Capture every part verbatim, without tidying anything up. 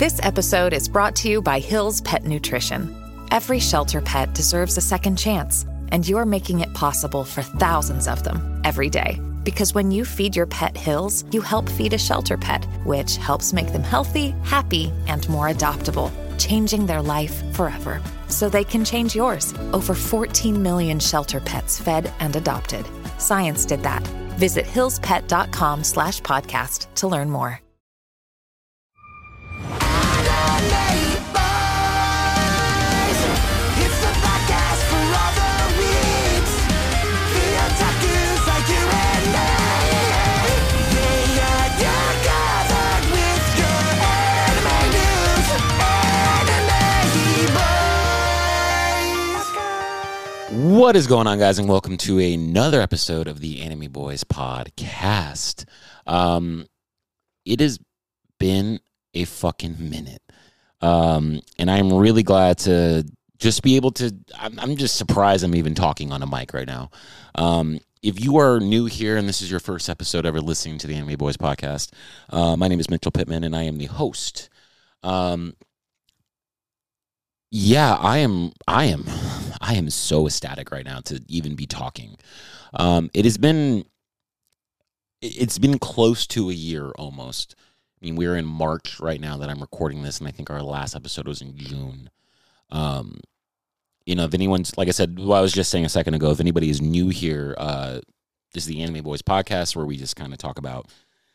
This episode is brought to you by Hill's Pet Nutrition. Every shelter pet deserves a second chance, and you're making it possible for thousands of them every day. Because when you feed your pet Hill's, you help feed a shelter pet, which helps make them healthy, happy, and more adoptable, changing their life forever. So they can change yours. Over fourteen million shelter pets fed and adopted. Science did that. Visit hillspet.com slash podcast to learn more. What is going on, guys, and welcome to another episode of the Anime Boys podcast. Um, it has been a fucking minute, um, and I'm really glad to just be able to. I'm, I'm just surprised I'm even talking on a mic right now. Um, if you are new here and this is your first episode ever listening to the Anime Boys podcast, uh, my name is Mitchell Pittman, and I am the host. Um, yeah, I am. I am. I am so ecstatic right now to even be talking. Um, it has been, it's been close to a year almost. I mean, we're in March right now that I'm recording this, and I think our last episode was in June. Um, you know, if anyone's, like I said, well, I was just saying a second ago, if anybody is new here, uh, this is the Anime Boys podcast where we just kind of talk about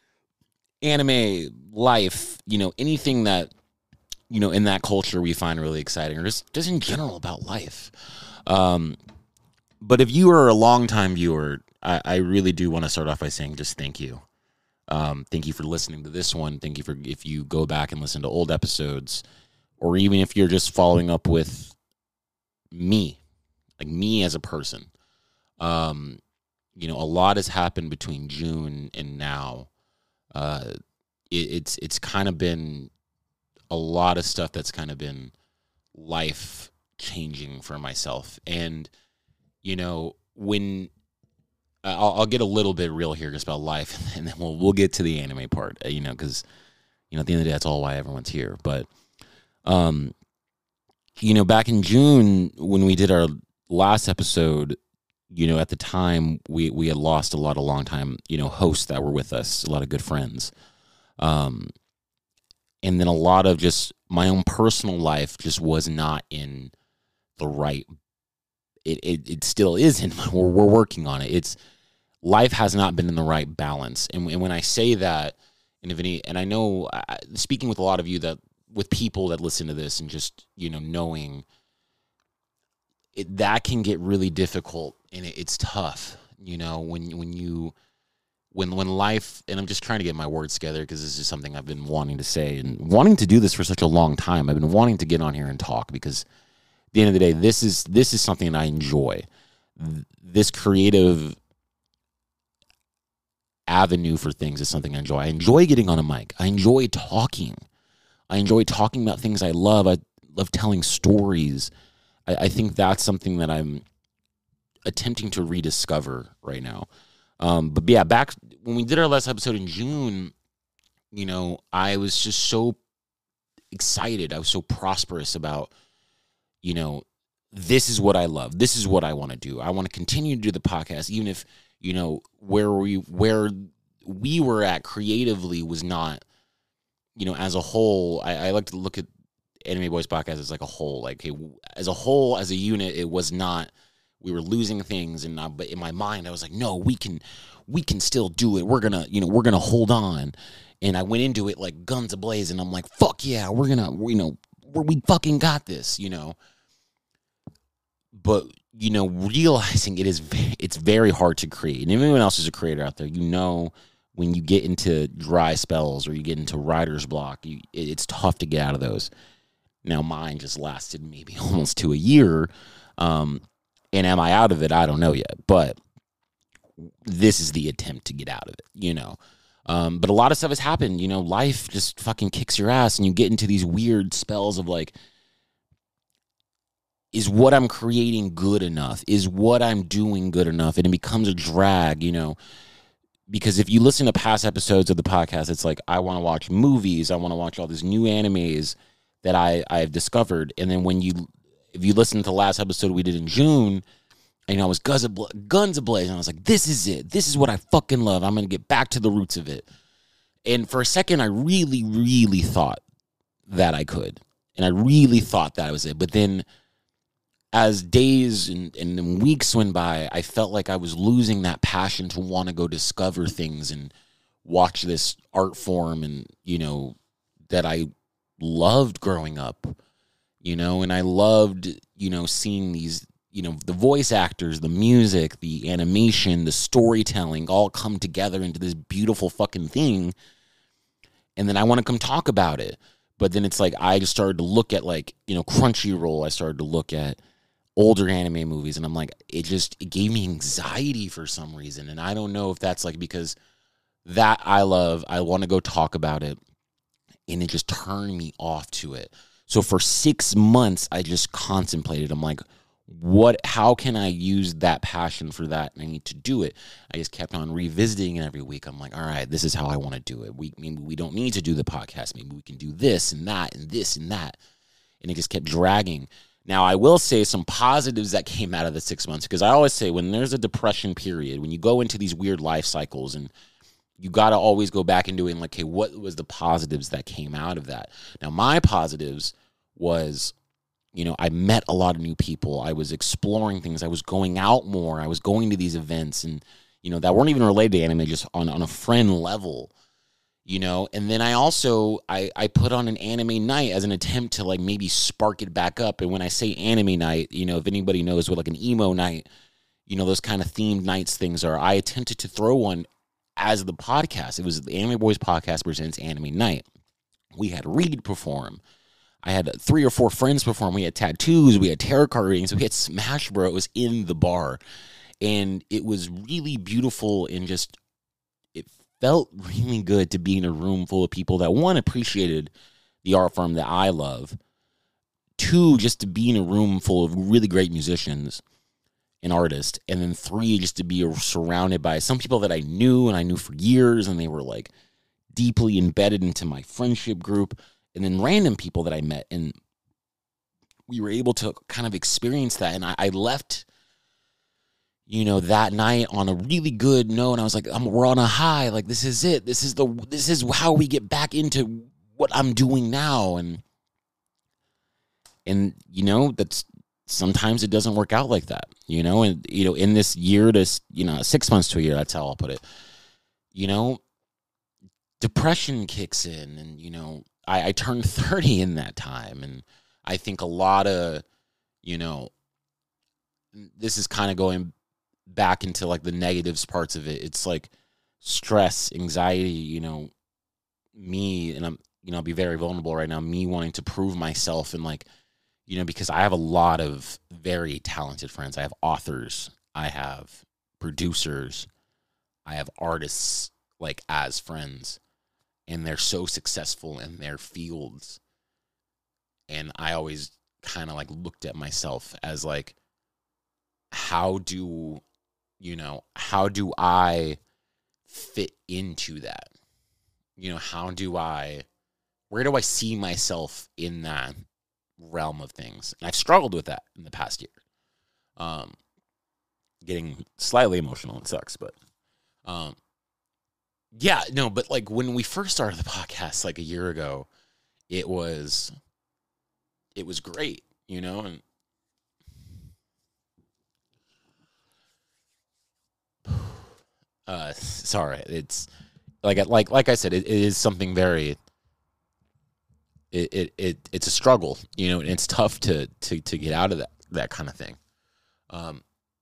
anime, life, you know, anything that, you know, in that culture we find really exciting, or just, just in general about life. Um, but if you are a longtime viewer, I, I really do want to start off by saying just thank you. Um, thank you for listening to this one. Thank you for if you go back and listen to old episodes, or even if you're just following up with me, like me as a person. Um, you know, a lot has happened between June and now. Uh, it, it's it's kind of been a lot of stuff that's kind of been life changing for myself. And, you know, when uh, I'll, I'll get a little bit real here just about life, and then we'll, we'll get to the anime part, uh, you know, cause you know, at the end of the day, that's all why everyone's here. But, um, you know, back in June when we did our last episode, you know, at the time we, we had lost a lot of long time, you know, hosts that were with us, a lot of good friends. Um, And then a lot of just my own personal life just was not in the right. It it, it still isn't. We're we're working on it. It's life has not been in the right balance. And, and when I say that, and if any, and I know I, speaking with a lot of you that with people that listen to this and just you know knowing it, that can get really difficult and it, it's tough. You know when when you. When when life, and I'm just trying to get my words together because this is something I've been wanting to say and wanting to do this for such a long time. I've been wanting to get on here and talk because at the end of the day, this is this is something that I enjoy. This creative avenue for things is something I enjoy. I enjoy getting on a mic. I enjoy talking. I enjoy talking about things I love. I love telling stories. I, I think that's something that I'm attempting to rediscover right now. Um, but yeah, back when we did our last episode in June, you know, I was just so excited. I was so prosperous about, you know, this is what I love. This is what I want to do. I want to continue to do the podcast, even if, you know, where we, where we were at creatively was not, you know, as a whole, I, I like to look at Anime Boys podcast as like a whole, like, hey, as a whole, as a unit, it was not, we were losing things, and uh, but in my mind, I was like, "No, we can, we can still do it. We're gonna, you know, we're gonna hold on." And I went into it like guns ablaze, and I'm like, "Fuck yeah, we're gonna, you know, we're, we fucking got this," you know. But you know, realizing it is, it's very hard to create. And anyone else who's a creator out there, you know, when you get into dry spells or you get into writer's block, you, it, it's tough to get out of those. Now, mine just lasted maybe almost to a year. Um, And am I out of it? I don't know yet. But this is the attempt to get out of it, you know. Um, but a lot of stuff has happened. You know, life just fucking kicks your ass, and you get into these weird spells of like, is what I'm creating good enough? Is what I'm doing good enough? And it becomes a drag, you know. because if you listen to past episodes of the podcast, it's like, I want to watch movies. I want to watch all these new animes that I, I've discovered. And then when you, if you listen to the last episode we did in June, and, you know, I was guns, guns ablaze, and I was like, this is it. This is what I fucking love. I'm going to get back to the roots of it. And for a second, I really, really thought that I could. And I really thought that was it. But then as days and, and weeks went by, I felt like I was losing that passion to want to go discover things and watch this art form, and, you know, that I loved growing up, you know, and I loved, you know, seeing these, you know, the voice actors, the music, the animation, the storytelling all come together into this beautiful fucking thing. And then I want to come talk about it. But then it's like, I just started to look at, like, you know, Crunchyroll. I started to look at older anime movies, and I'm like, it just, it gave me anxiety for some reason. And I don't know if that's like, because that I love, I want to go talk about it, and it just turned me off to it. So for six months, I just contemplated. I'm like, what, how can I use that passion for that? And I need to do it. I just kept on revisiting it every week. I'm like, all right, this is how I want to do it. We, maybe we don't need to do the podcast. Maybe we can do this and that and this and that. And it just kept dragging. Now, I will say some positives that came out of the six months, because I always say when there's a depression period, when you go into these weird life cycles, and you got to always go back and doing like, hey, what was the positives that came out of that? Now, my positives was, you know, I met a lot of new people. I was exploring things. I was going out more. I was going to these events, and, you know, that weren't even related to anime, just on, on a friend level, you know. And then I also, I, I put on an anime night as an attempt to, like, maybe spark it back up. And when I say anime night, you know, if anybody knows what, like, an emo night, you know, those kind of themed nights things are, I attempted to throw one as the podcast. It was the Anime Boys Podcast Presents Anime Night. We had Reed perform. I had three or four friends perform. We had tattoos. We had tarot card readings. We had Smash Bros. In the bar. And it was really beautiful, and just, it felt really good to be in a room full of people that, one, appreciated the art form that I love. Two, just to be in a room full of really great musicians and artists. And then three, just to be surrounded by some people that I knew and I knew for years, and they were, like, deeply embedded into my friendship group. And then random people that I met, and we were able to kind of experience that. And I, I left, you know, that night on a really good note. And I was like, I'm, we're on a high. Like, this is it. This is the, this is how we get back into what I'm doing now. And, and, you know, that's, sometimes it doesn't work out like that, you know. And, you know, in this year to, you know, six months to a year, that's how I'll put it, you know, depression kicks in, and, you know, I, I turned thirty in that time. And I think a lot of, you know, this is kind of going back into, like, the negatives parts of it. It's like stress, anxiety, you know, me, and I'm, you know, I'll be very vulnerable right now, me wanting to prove myself, and, like, you know, because I have a lot of very talented friends. I have authors, I have producers, I have artists, like, as friends. And they're so successful in their fields. And I always kind of, like, looked at myself as, like, how do, you know, how do I fit into that? You know, how do I, where do I see myself in that realm of things? And I've struggled with that in the past year. Um, getting slightly emotional, it sucks, but, um, yeah, no, but, like, when we first started the podcast, like, a year ago, it was, it was great, you know, and uh, sorry, it's, like, like, like I said, it, it is something very, it, it, it, it's a struggle, you know, and it's tough to, to, to get out of that, that kind of thing. Um,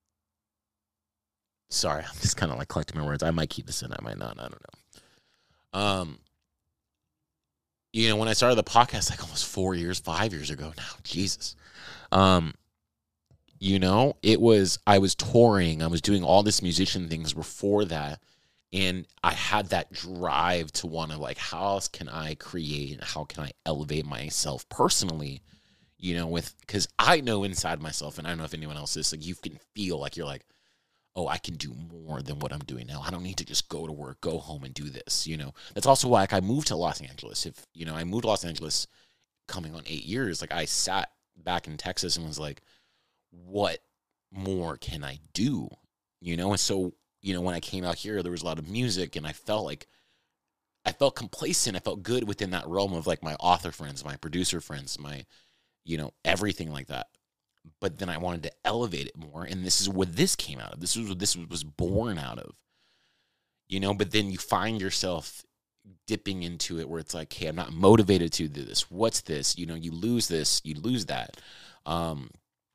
sorry, I'm just kind of, like, collecting my words. I might keep this in, I might not, I don't know. Um, you know, when I started the podcast, like, almost four years, five years ago now, Jesus. Um, you know, it was, I was touring, I was doing all this musician things before that, and I had that drive to want to, like, how else can I create, and how can I elevate myself personally, you know, with, because I know inside myself, and I don't know if anyone else is, like, you can feel like you're like, oh, I can do more than what I'm doing now. I don't need to just go to work, go home and do this, you know. That's also why like, I moved to Los Angeles. If, you know, I moved to Los Angeles coming on eight years, like I sat back in Texas and was like, what more can I do? You know, and so, you know, when I came out here, there was a lot of music and I felt like, I felt complacent. I felt good within that realm of like my author friends, my producer friends, my, you know, everything like that. But then I wanted to elevate it more, and this is what this came out of. This was what this was born out of, you know. But then you find yourself dipping into it where it's like, hey, I'm not motivated to do this. What's this? You know, you lose this, you lose that, um,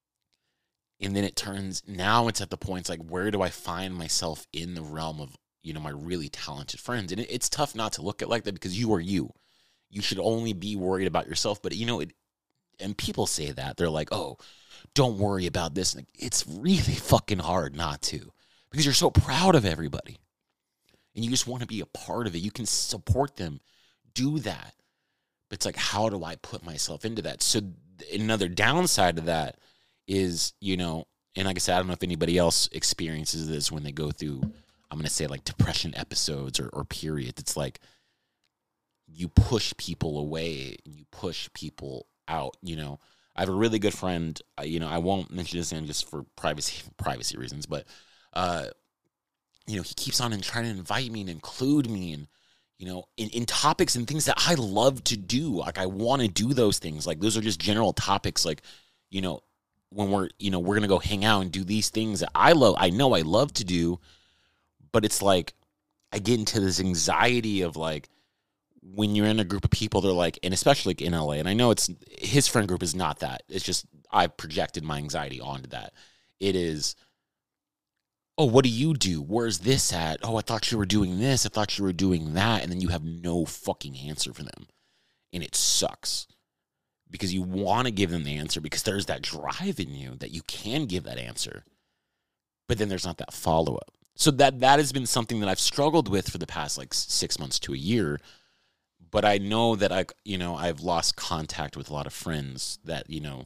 and then it turns. Now it's at the point, it's like, where do I find myself in the realm of, you know, my really talented friends? And it, it's tough not to look at it like that because you are you. You should only be worried about yourself. But you know, it, and people say that they're like, oh, don't worry about this. It's really fucking hard not to, because you're so proud of everybody and you just want to be a part of it. You can support them, do that. But it's like, how do I put myself into that? So another downside of that is, you know, and like I said, I don't know if anybody else experiences this when they go through, I'm going to say like depression episodes or, or periods. It's like you push people away, you push people out, you know. I have a really good friend, uh, you know, I won't mention his name just for privacy privacy reasons, but, uh, you know, he keeps on and trying to invite me and include me and, you know, in, in topics and things that I love to do. Like, I want to do those things. Like, those are just general topics. Like, you know, when we're, you know, we're going to go hang out and do these things that I love, I know I love to do, but it's like, I get into this anxiety of like, when you're in a group of people, they're like, and especially like in L A, and I know it's, his friend group is not that. It's just, I projected my anxiety onto that. It is, oh, what do you do? Where's this at? Oh, I thought you were doing this. I thought you were doing that. And then you have no fucking answer for them. And it sucks because you want to give them the answer because there's that drive in you that you can give that answer. But then there's not that follow-up. So that that has been something that I've struggled with for the past like six months to a year. But I know that I, you know, I've lost contact with a lot of friends that, you know,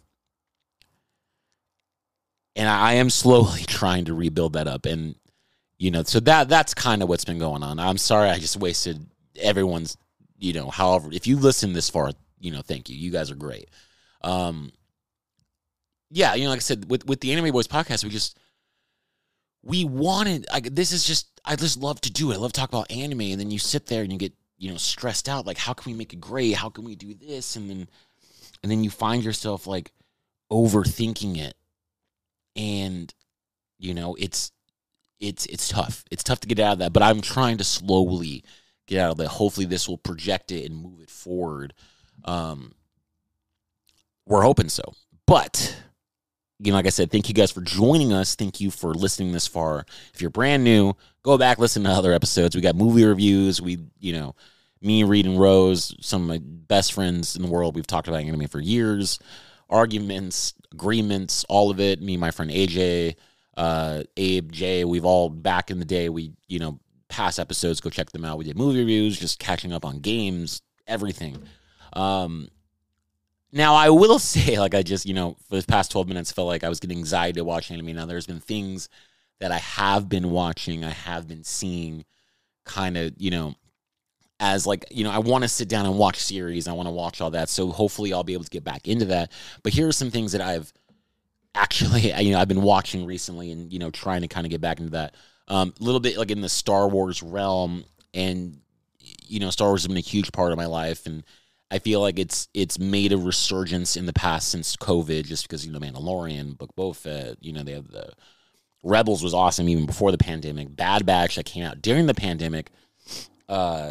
and I am slowly trying to rebuild that up. And, you know, so that that's kind of what's been going on. I'm sorry I just wasted everyone's, you know, however, if you listen this far, you know, thank you. You guys are great. Um, yeah, you know, like I said, with, with the Anime Boys podcast, we just, we wanted, like, this is just, I just love to do it. I love to talk about anime. And then you sit there and you get, you know, stressed out. Like, how can we make it great? How can we do this? And then, and then you find yourself like overthinking it. And, you know, it's, it's, it's tough. It's tough to get out of that, but I'm trying to slowly get out of that. Hopefully this will project it and move it forward. Um, we're hoping so, but you know, like I said, thank you guys for joining us. Thank you for listening this far. If you're brand new, go back, listen to other episodes. We got movie reviews. We, you know, me, Reed, and Rose, some of my best friends in the world. We've talked about anime for years. Arguments, agreements, all of it. Me and my friend A J, uh, Abe, Jay, we've all, back in the day, we, you know, past episodes, go check them out. We did movie reviews, just catching up on games, everything. Um, Now, I will say, like, I just, you know, for the past twelve minutes, felt like I was getting anxiety to watch anime. Now, there's been things that I have been watching, I have been seeing kind of, you know, as, like, you know, I want to sit down and watch series. I want to watch all that. So hopefully I'll be able to get back into that. But here are some things that I've actually, you know, I've been watching recently and, you know, trying to kind of get back into that. Um, a little bit, like, in the Star Wars realm. And, you know, Star Wars has been a huge part of my life. And I feel like it's it's made a resurgence in the past since COVID, just because, you know, Mandalorian, Book of Boba Fett, you know, they have the Rebels was awesome even before the pandemic. Bad Batch that came out during the pandemic uh,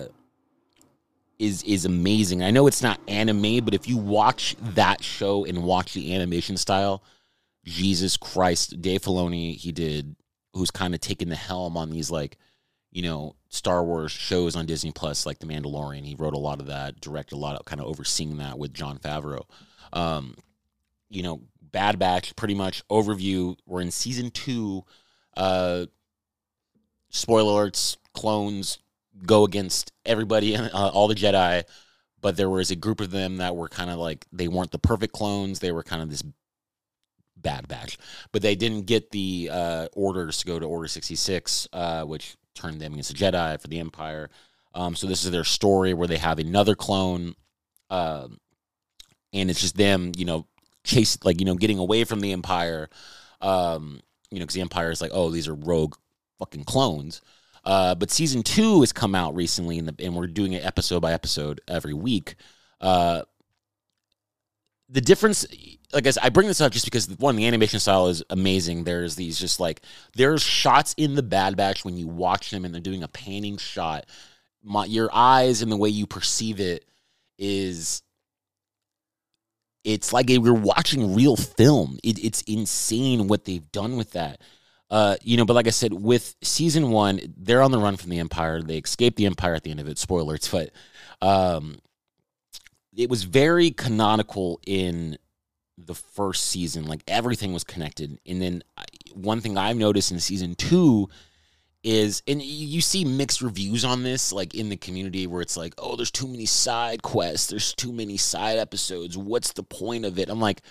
is is amazing. I know it's not anime, but if you watch that show and watch the animation style, Jesus Christ, Dave Filoni, he did, who's kind of taken the helm on these, like, you know, Star Wars shows on Disney Plus, like The Mandalorian. He wrote a lot of that, directed a lot of, kind of overseeing that with Jon Favreau. Um, you know, Bad Batch, pretty much overview. We're in season two. Uh, spoiler alerts, clones go against everybody, uh, all the Jedi, but there was a group of them that were kind of like, they weren't the perfect clones. They were kind of this Bad Batch, but they didn't get the uh, orders to go to Order sixty-six, uh, which turned them against the Jedi for the Empire. Um, so this is their story where they have another clone, uh, and it's just them, you know, chase like you know getting away from the Empire, um, you know, because the Empire is like, oh, these are rogue fucking clones. Uh, but season two has come out recently, in the, and we're doing it episode by episode every week. Uh, the difference, like I said, I bring this up just because, one, the animation style is amazing. There's these just like, there's shots in the Bad Batch when you watch them and they're doing a panning shot. My, your eyes and the way you perceive it is, it's like you're watching real film. It, it's insane what they've done with that. Uh, you know, but like I said, with season one, they're on the run from the Empire. They escape the Empire at the end of it. Spoilers, but um, it was very canonical in the first season. Like, everything was connected. And then one thing I've noticed in season two is, and you see mixed reviews on this, like in the community, where it's like, oh, there's too many side quests. There's too many side episodes. What's the point of it? I'm like,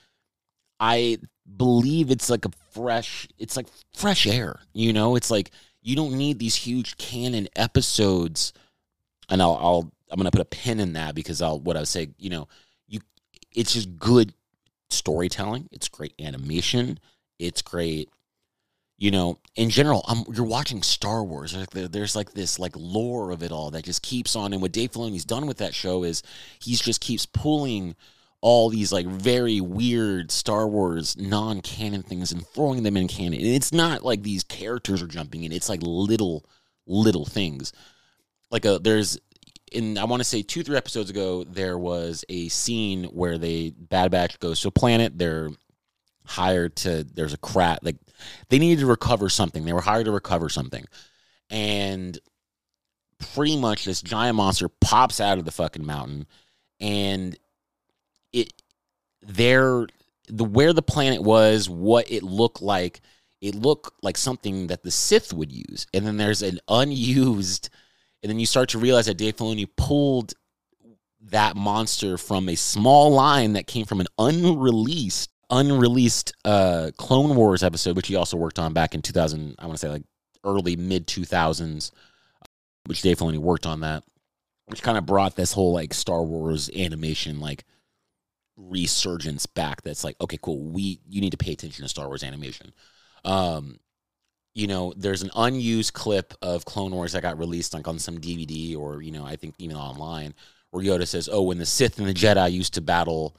I believe it's like a fresh, it's like fresh air, you know? It's like, you don't need these huge canon episodes. And I'll, I'll I'm going to put a pin in that, because I'll, what I would say, you know, you, it's just good storytelling. It's great animation. It's great, you know, in general, um, you're watching Star Wars. There's like, there's like this like lore of it all that just keeps on. And what Dave Filoni's done with that show is he's just keeps pulling all these like very weird Star Wars non-canon things and throwing them in canon. And it's not like these characters are jumping in. It's like little, little things. Like a, there's, in, I want to say two, three episodes ago, there was a scene where they, Bad Batch goes to a planet. They're hired to, there's a crash, like they needed to recover something. They were hired to recover something. And pretty much this giant monster pops out of the fucking mountain, and it, there, the, where the planet was, what it looked like, it looked like something that the Sith would use. And then there's an unused, and then you start to realize that Dave Filoni pulled that monster from a small line that came from an unreleased, unreleased uh, Clone Wars episode, which he also worked on back in two thousand, I want to say like early, mid two thousands, which Dave Filoni worked on that, which kind of brought this whole like Star Wars animation like resurgence back. That's like, okay, cool, we you need to pay attention to Star Wars animation. Um, you know, there's an unused clip of Clone Wars that got released like on some D V D, or, you know, I think even online, where Yoda says, oh, when the Sith and the Jedi used to battle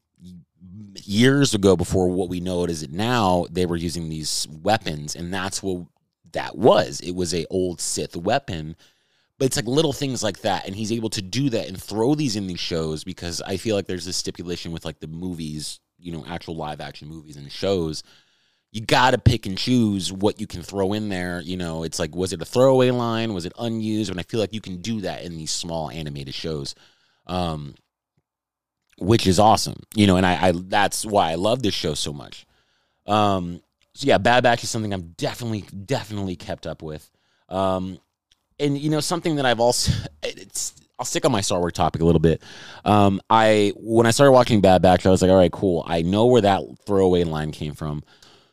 years ago, before what we know it is it now, they were using these weapons, and that's what that was. It was a old Sith weapon. But it's like little things like that, and he's able to do that and throw these in these shows, because I feel like there's this stipulation with like the movies, you know, actual live action movies and shows. You got to pick and choose what you can throw in there. You know, it's like, was it a throwaway line? Was it unused? And I feel like you can do that in these small animated shows, um, which is awesome. You know, and I, I that's why I love this show so much. Um, so yeah, Bad Batch is something I'm definitely, definitely kept up with. Um, and, you know, something that I've also, it's, I'll stick on my Star Wars topic a little bit. Um, I, when I started watching Bad Batch, I was like, all right, cool. I know where that throwaway line came from.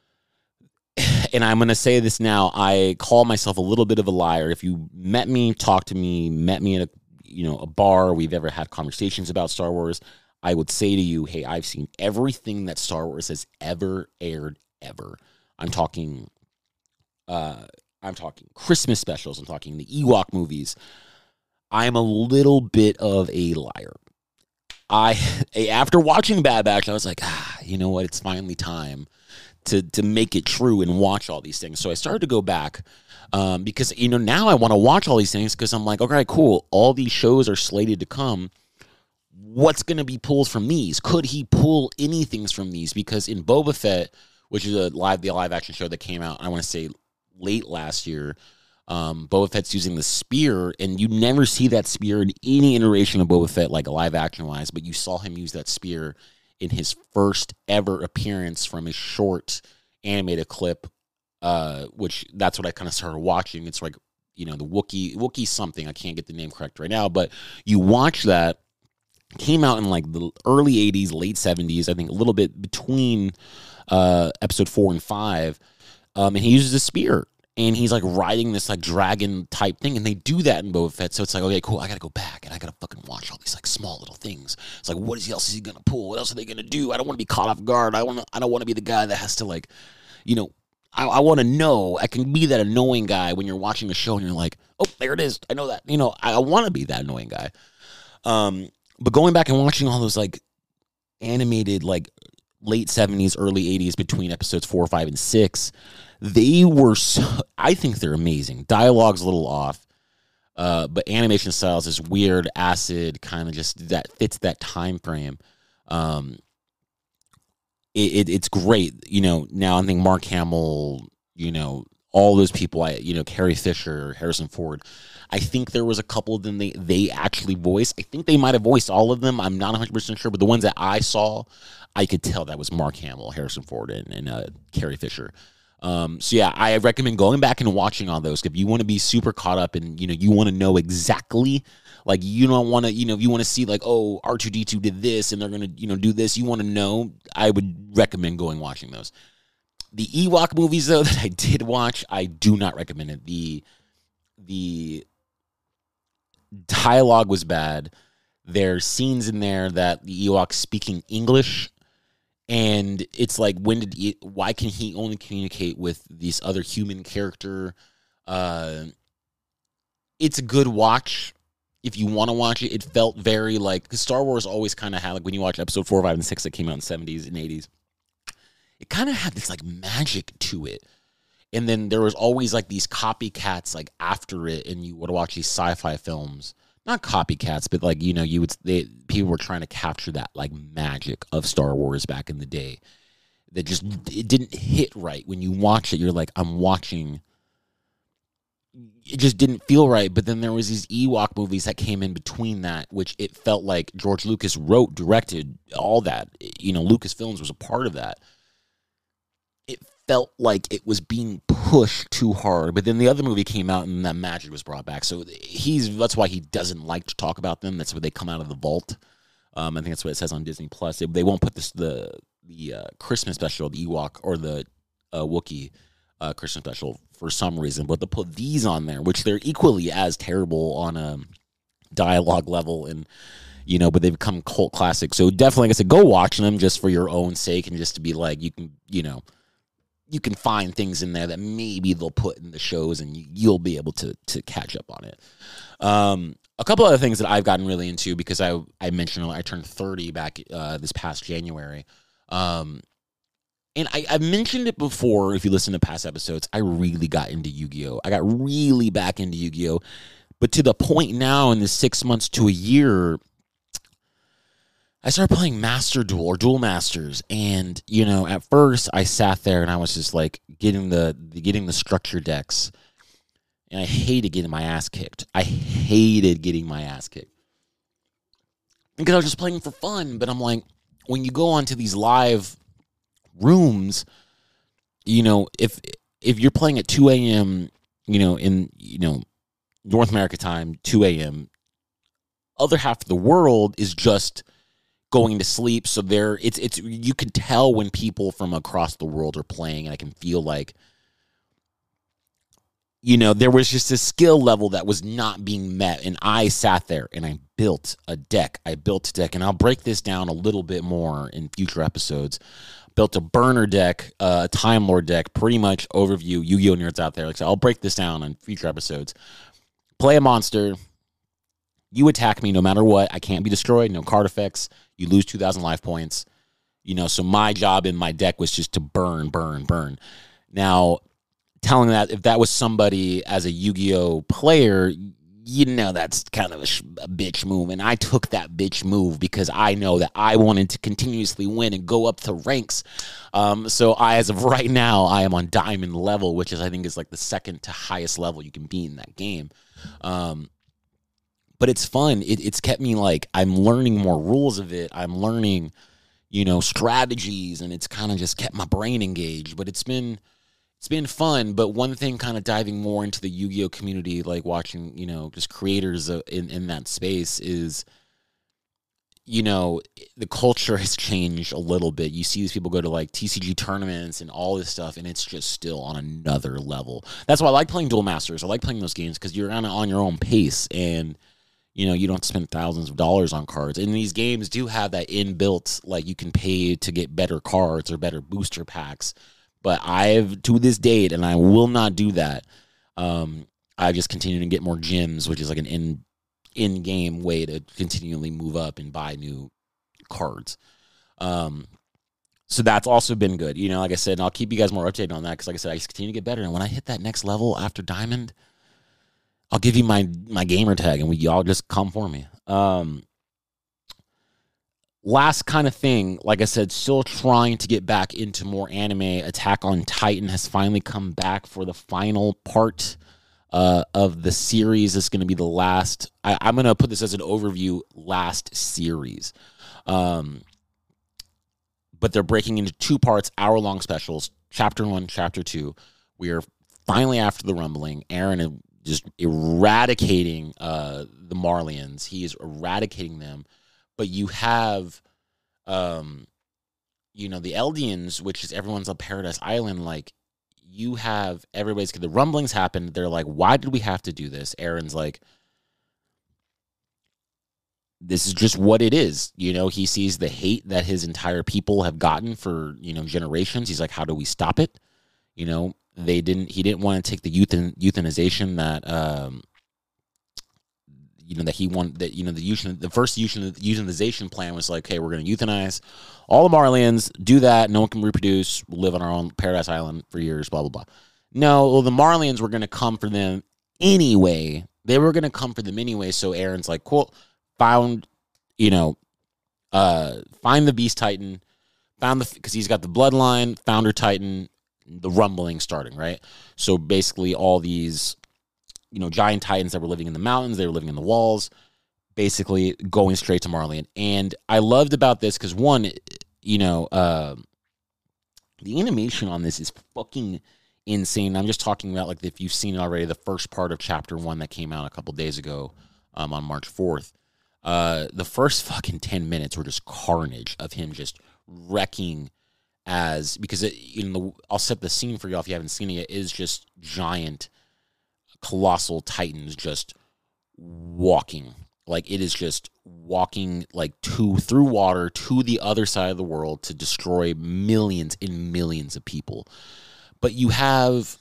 And I'm going to say this now. I call myself a little bit of a liar. If you met me, talked to me, met me at a, you know, a bar, we've ever had conversations about Star Wars, I would say to you, hey, I've seen everything that Star Wars has ever aired, ever. I'm talking, uh, I'm talking Christmas specials. I'm talking the Ewok movies. I'm a little bit of a liar. I, after watching Bad Batch, I was like, ah, you know what? It's finally time to to make it true and watch all these things. So I started to go back um, because, you know, now I want to watch all these things, because I'm like, okay, cool. All these shows are slated to come. What's going to be pulled from these? Could he pull anything from these? Because in Boba Fett, which is a live the live action show that came out, I want to say late last year, um, Boba Fett's using the spear, and you never see that spear in any iteration of Boba Fett, like live action wise, but you saw him use that spear in his first ever appearance from a short animated clip, uh, which that's what I kind of started watching. It's like, you know, the Wookiee, Wookiee something. I can't get the name correct right now, but you watch that. Came out in like the early eighties, late seventies, I think a little bit between uh, episode four and five, um, and he uses a spear. And he's like riding this like dragon type thing, and they do that in Boba Fett. So it's like, okay, cool. I gotta go back and I gotta fucking watch all these like small little things. It's like, what else is he gonna pull? What else are they gonna do? I don't want to be caught off guard. I want to. I don't want to be the guy that has to like, you know, I, I want to know. I can be that annoying guy when you're watching the show and you're like, oh, there it is. I know that. You know, I, I want to be that annoying guy. Um, but going back and watching all those like animated like late seventies, early eighties between episodes four, five, and six. They were, so, I think they're amazing. Dialogue's a little off, uh, but animation styles is weird, acid, kind of just that fits that time frame. Um, it, it it's great, you know. Now I think Mark Hamill, you know, all those people, I you know, Carrie Fisher, Harrison Ford. I think there was a couple of them they they actually voiced. I think they might have voiced all of them. I'm not one hundred percent sure, but the ones that I saw, I could tell that was Mark Hamill, Harrison Ford, and, and uh, Carrie Fisher. Um, so yeah, I recommend going back and watching all those. If you want to be super caught up and, you know, you want to know exactly, like, you don't want to, you know, if you want to see like, oh, R two D two did this and they're going to, you know, do this, you want to know, I would recommend going watching those. The Ewok movies though, that I did watch, I do not recommend it. The, the dialogue was bad. There's scenes in there that the Ewoks speaking English. And it's like, when did he, why can he only communicate with this other human character? Uh, it's a good watch if you want to watch it. It felt very like, because Star Wars always kind of had, like when you watch episode four, five, and six that came out in the seventies and eighties, it kind of had this like magic to it. And then there was always like these copycats like after it, and you would watch these sci-fi films. Not copycats, but like, you know, you would they, people were trying to capture that like magic of Star Wars back in the day. That just it didn't hit right when you watch it. You're like, I'm watching. It just didn't feel right. But then there was these Ewok movies that came in between that, which it felt like George Lucas wrote, directed, all that. You know, Lucasfilms was a part of that. It felt like it was being pushed too hard, but then the other movie came out and that magic was brought back. So he's that's why he doesn't like to talk about them. That's why they come out of the vault. Um, I think that's what it says on Disney Plus. They, they won't put this the the uh, Christmas special, the Ewok or the uh, Wookiee uh, Christmas special for some reason, but they'll put these on there, which they're equally as terrible on a dialogue level, and you know, but they've become cult classics. So definitely, like I said, go watch them just for your own sake and just to be like, you can, you know. You can find things in there that maybe they'll put in the shows, and you, you'll be able to to catch up on it. Um, a couple other things that I've gotten really into, because I I mentioned I turned thirty back uh, this past January, um, and I, I've mentioned it before. If you listen to past episodes, I really got into Yu-Gi-Oh. I got really back into Yu-Gi-Oh, but to the point now in the six months to a year, I started playing Master Duel or Duel Masters, and you know, at first I sat there and I was just like getting the, the getting the structure decks, and I hated getting my ass kicked. I hated getting my ass kicked because I was just playing for fun. But I'm like, when you go onto these live rooms, you know, if if you're playing at two a.m., you know, in you know North America time, two a.m., other half of the world is just going to sleep. So there it's it's you can tell when people from across the world are playing, and I can feel like, you know, there was just a skill level that was not being met, and I sat there and I built a deck. I built a deck, and I'll break this down a little bit more in future episodes. Built a burner deck, a uh, Time Lord deck, pretty much overview. Yu-Gi-Oh nerds out there, like, so I'll break this down in future episodes. Play a monster. You attack me no matter what. I can't be destroyed. No card effects. You lose two thousand life points. You know, so my job in my deck was just to burn, burn, burn. Now, telling that if that was somebody as a Yu-Gi-Oh player, you know that's kind of a, sh- a bitch move. And I took that bitch move because I know that I wanted to continuously win and go up the ranks. Um, so I, as of right now, I am on diamond level, which is I think is like the second to highest level you can be in that game. Um, But it's fun. It, it's kept me like, I'm learning more rules of it. I'm learning, you know, strategies, and it's kind of just kept my brain engaged. But it's been, it's been fun. But one thing kind of diving more into the Yu-Gi-Oh community, like watching, you know, just creators in, in that space is, you know, the culture has changed a little bit. You see these people go to like T C G tournaments and all this stuff, and it's just still on another level. That's why I like playing Duel Masters. I like playing those games because you're kind of on your own pace, and you know, you don't spend thousands of dollars on cards. And these games do have that inbuilt, like you can pay to get better cards or better booster packs. But I've, to this date, and I will not do that, um, I just continue to get more gems, which is like an in in-game way to continually move up and buy new cards. Um, so that's also been good. You know, like I said, and I'll keep you guys more updated on that because, like I said, I just continue to get better. And when I hit that next level after Diamond, I'll give you my my gamer tag, and we y'all just come for me. Um, last kind of thing, like I said, still trying to get back into more anime. Attack on Titan has finally come back for the final part uh, of the series. It's going to be the last. I, I'm going to put this as an overview. Last series, um, but they're breaking into two parts, hour long specials. Chapter one, chapter two. We are finally after the rumbling. Eren just eradicating uh, the Marleyans. He is eradicating them. But you have, um, you know, the Eldians, which is everyone's on Paradise Island. Like, you have everybody's, the rumblings happen. They're like, why did we have to do this? Eren's like, this is just what it is. You know, he sees the hate that his entire people have gotten for, you know, generations. He's like, how do we stop it? You know, They didn't. He didn't want to take the euthan, euthanization that, um, you know, that he wanted. That you know, the euthan, the first euthan, euthanization plan was like, hey, we're going to euthanize all the Marleyans. Do that. No one can reproduce. We'll live on our own Paradise Island for years. Blah blah blah. No, well, the Marleyans were going to come for them anyway. They were going to come for them anyway. So Eren's like, cool. Found, you know, uh, find the Beast Titan. Found the because he's got the bloodline. Founder Titan. The rumbling starting, right? So basically all these, you know, giant titans that were living in the mountains, they were living in the walls, basically going straight to Marleyan. And I loved about this because, one, you know, uh, the animation on this is fucking insane. I'm just talking about, like, if you've seen it already, the first part of chapter one that came out a couple days ago um, on March fourth. Uh, the first fucking ten minutes were just carnage of him just wrecking as, because it, you know, I'll set the scene for y'all if you haven't seen it yet, is just giant, colossal titans just walking. Like, it is just walking, like, to, through water to the other side of the world to destroy millions and millions of people. But you have,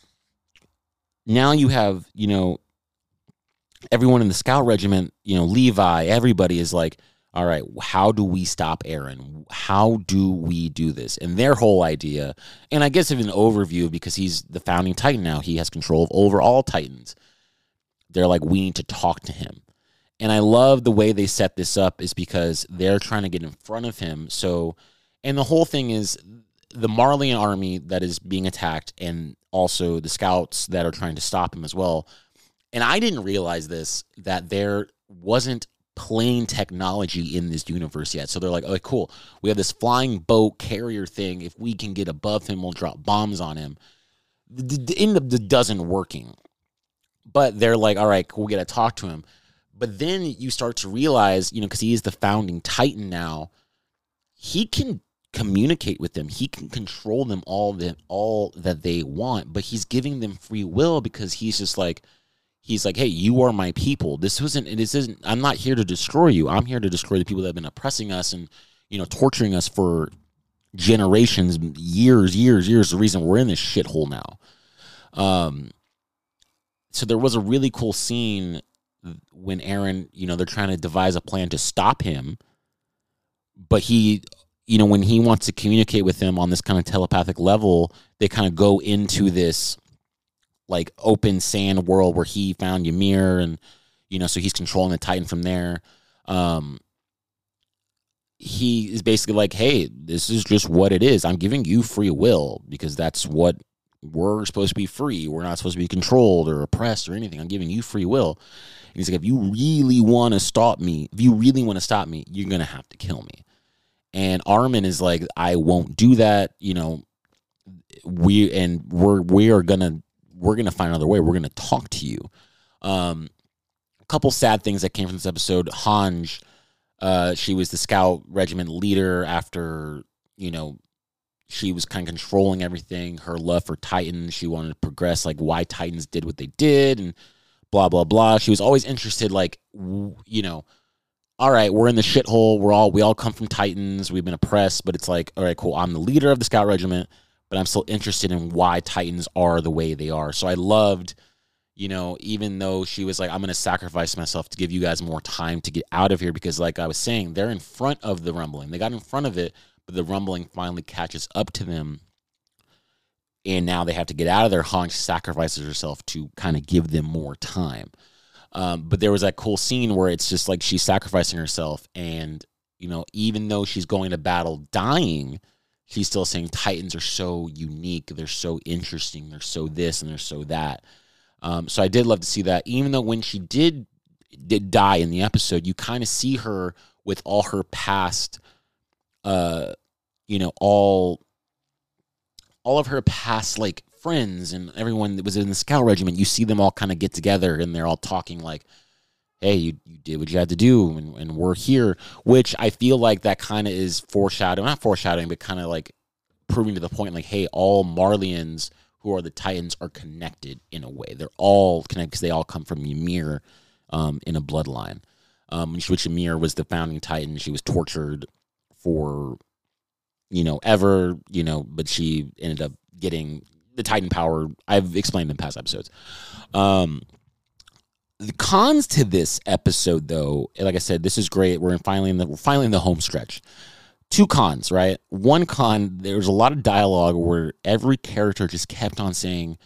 now you have, you know, everyone in the scout regiment, you know, Levi, everybody is like, all right, how do we stop Eren? How do we do this? And their whole idea, and I guess of an overview, because he's the founding Titan now, he has control over all Titans. They're like, we need to talk to him. And I love the way they set this up is because they're trying to get in front of him. So, and the whole thing is the Marleyan army that is being attacked and also the scouts that are trying to stop him as well. And I didn't realize this, that there wasn't plane technology in this universe yet. So they're like, oh, cool. We have this flying boat carrier thing. If we can get above him, we'll drop bombs on him. It ended up doesn't working. But they're like, all right, cool, we got to talk to him. But then you start to realize, you know, because he is the founding Titan now, he can communicate with them. He can control them all, the, all that they want, but he's giving them free will because he's just like, he's like, hey, you are my people. This wasn't, this isn't, I'm not here to destroy you. I'm here to destroy the people that have been oppressing us and, you know, torturing us for generations, years, years, years. The reason we're in this shithole now. Um, so there was a really cool scene when Eren, you know, they're trying to devise a plan to stop him. But he, you know, when he wants to communicate with them on this kind of telepathic level, they kind of go into this like open sand world where he found Ymir, and, you know, so he's controlling the Titan from there. Um, he is basically like, hey, this is just what it is. I'm giving you free will because that's what we're supposed to be free. We're not supposed to be controlled or oppressed or anything. I'm giving you free will. And he's like, if you really want to stop me, if you really want to stop me, you're going to have to kill me. And Armin is like, I won't do that. You know, we, and we're, we are going to, we're going to find another way. We're going to talk to you. Um, a couple sad things that came from this episode. Hange, Uh, she was the Scout Regiment leader after, you know, she was kind of controlling everything. Her love for Titans, she wanted to progress, like why Titans did what they did and blah, blah, blah. She was always interested, like, you know, all right, we're in the shithole. We're all, we all come from Titans. We've been oppressed, but it's like, all right, cool. I'm the leader of the Scout Regiment, but I'm still interested in why Titans are the way they are. So I loved, you know, even though she was like, I'm going to sacrifice myself to give you guys more time to get out of here, because like I was saying, they're in front of the rumbling. They got in front of it, but the rumbling finally catches up to them. And now they have to get out of there. Hank sacrifices herself to kind of give them more time. Um, but there was that cool scene where it's just like she's sacrificing herself. And, you know, even though she's going to battle dying, she's still saying Titans are so unique. They're so interesting. They're so this and they're so that. Um, so I did love to see that. Even though when she did did die in the episode, you kind of see her with all her past, uh, you know, all all of her past like friends and everyone that was in the Scout Regiment. You see them all kind of get together and they're all talking like, "Hey, you, you did what you had to do, and, and we're here." Which I feel like that kind of is foreshadowing, not foreshadowing, but kind of like proving to the point, like, hey, all Marleyans who are the Titans are connected in a way. They're all connected because they all come from Ymir um, in a bloodline. Um, which Ymir was the founding Titan. She was tortured for, you know, ever, you know, but she ended up getting the Titan power. I've explained in past episodes. Um, the cons to this episode, though, like I said, this is great. We're in finally in the we're finally in the home stretch. Two cons, right? One con, there was a lot of dialogue where every character just kept on saying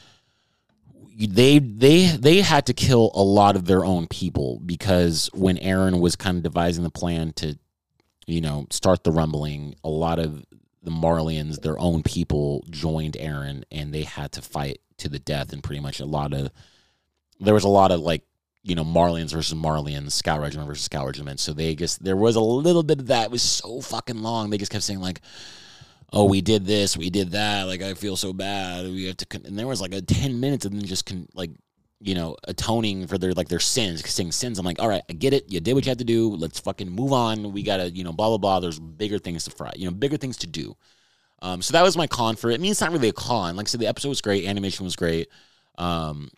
they they they had to kill a lot of their own people, because when Eren was kind of devising the plan to, you know, start the rumbling, a lot of the Marleyans, their own people, joined Eren, and they had to fight to the death. And pretty much a lot of there was a lot of like, you know, Marleyans versus Marleyans, Scout Regiment versus Scout Regiment. So they just, there was a little bit of that. It was so fucking long. They just kept saying like, "Oh, we did this, we did that. Like, I feel so bad. We have to," con-. And there was like a ten minutes of them just con- like, you know, atoning for their, like their sins, saying sins. I'm like, all right, I get it. You did what you had to do. Let's fucking move on. We gotta, you know, blah, blah, blah. There's bigger things to fry, you know, bigger things to do. Um, so that was my con for it. I mean, it's not really a con. Like I said, the episode was great. Animation was great. Um,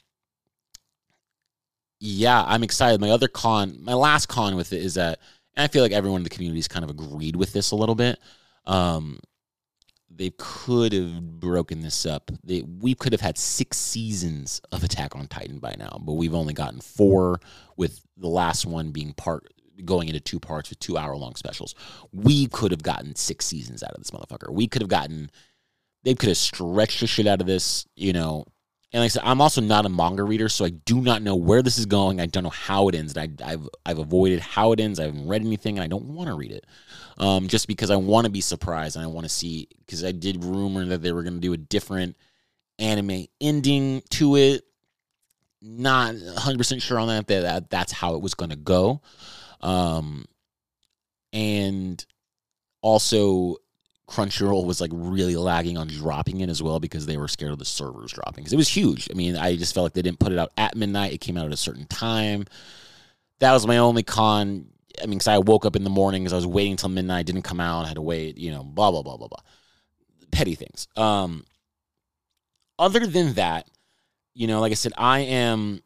Yeah, I'm excited. My other con, my last con with it is that, and I feel like everyone in the community has kind of agreed with this a little bit. Um, they could have broken this up. They, we could have had six seasons of Attack on Titan by now, but we've only gotten four, with the last one being part going into two parts with two hour long specials. We could have gotten six seasons out of this motherfucker. We could have gotten, they could have stretched the shit out of this, you know. And like I said, I'm also not a manga reader, so I do not know where this is going. I don't know how it ends. And I, I've I've avoided how it ends. I haven't read anything, and I don't want to read it, um, just because I want to be surprised and I want to see. Because I did rumor that they were going to do a different anime ending to it. Not one hundred percent sure on that. That, that that's how it was going to go, um, and also Crunchyroll was like really lagging on dropping it as well, because they were scared of the servers dropping, because it was huge. I mean, I just felt like they didn't put it out at midnight. It came out at a certain time. That was my only con. I mean, because I woke up in the morning because I was waiting until midnight. It didn't come out. I had to wait, you know, blah, blah, blah, blah, blah. Petty things. Um, other than that, you know, like I said, I am...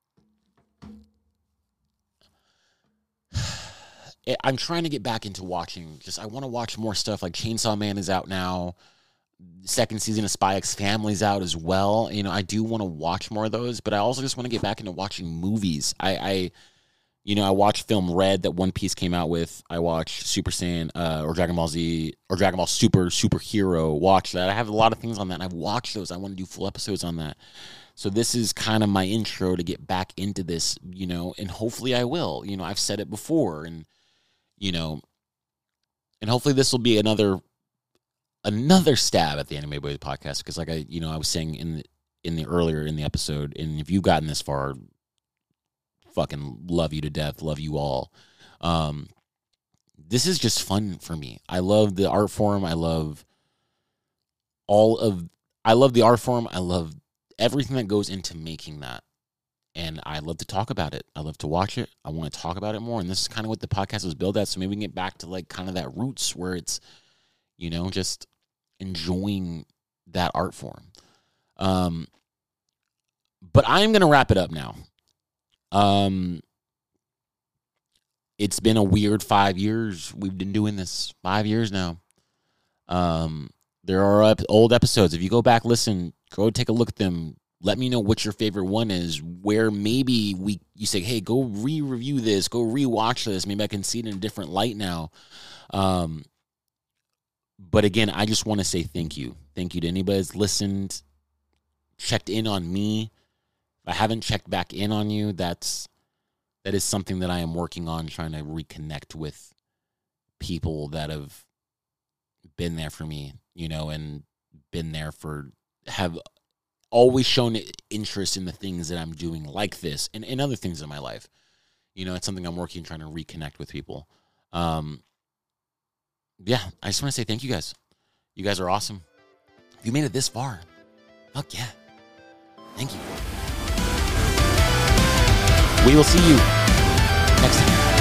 I'm trying to get back into watching. Just I want to watch more stuff. Like Chainsaw Man is out now. The second season of Spy X Family's out as well. You know, I do want to watch more of those, but I also just want to get back into watching movies. I, I you know, I watched film Red that One Piece came out with. I watched Super Saiyan uh, or Dragon Ball Z or Dragon Ball Super Superhero. Watch that. I have a lot of things on that, and I've watched those. I want to do full episodes on that. So this is kind of my intro to get back into this, you know, and hopefully I will. You know, I've said it before, and you know, and hopefully this will be another another stab at the Anime Boys podcast, because like I, you know, I was saying in the, in the earlier in the episode, and if you've gotten this far, fucking love you to death, love you all. Um, this is just fun for me. I love the art form. I love all of, I love the art form. I love everything that goes into making that. and I love to talk about it. I love to watch it. I want to talk about it more. And this is kind of what the podcast was built at. So maybe we can get back to like kind of that roots where it's, you know, just enjoying that art form. Um, but I'm going to wrap it up now. Um, it's been a weird five years. We've been doing this five years now. Um, there are old episodes. If you go back, listen, go take a look at them. Let me know what your favorite one is, where maybe we you say, hey, go re-review this, go re-watch this. Maybe I can see it in a different light now. Um, but again, I just want to say thank you. Thank you to anybody that's listened, checked in on me. If I haven't checked back in on you, that's that is something that I am working on, trying to reconnect with people that have been there for me, you know, and been there for, have always shown interest in the things that I'm doing like this and, and other things in my life. You know, it's something I'm working, trying to reconnect with people. Um, yeah, I just want to say thank you guys. You guys are awesome. If you made it this far, fuck yeah. Thank you. We will see you next time.